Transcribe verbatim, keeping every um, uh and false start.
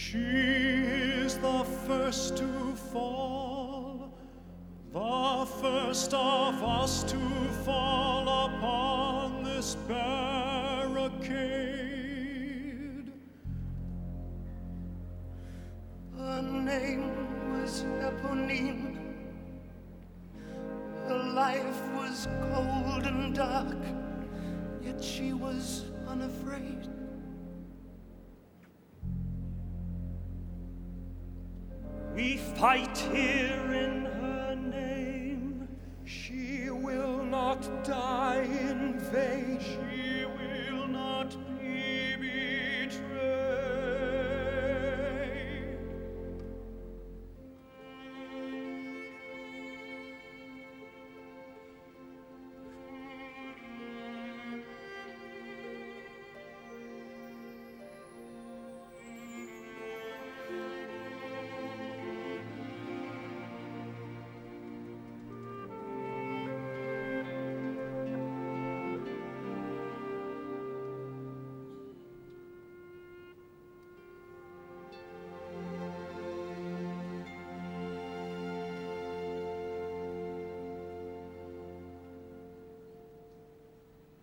She is the first to fall, the first of us to fall upon this barricade. Her name was Eponine. Her life was cold and dark, yet she was unafraid. We fight here in her name. She will not die in vain. She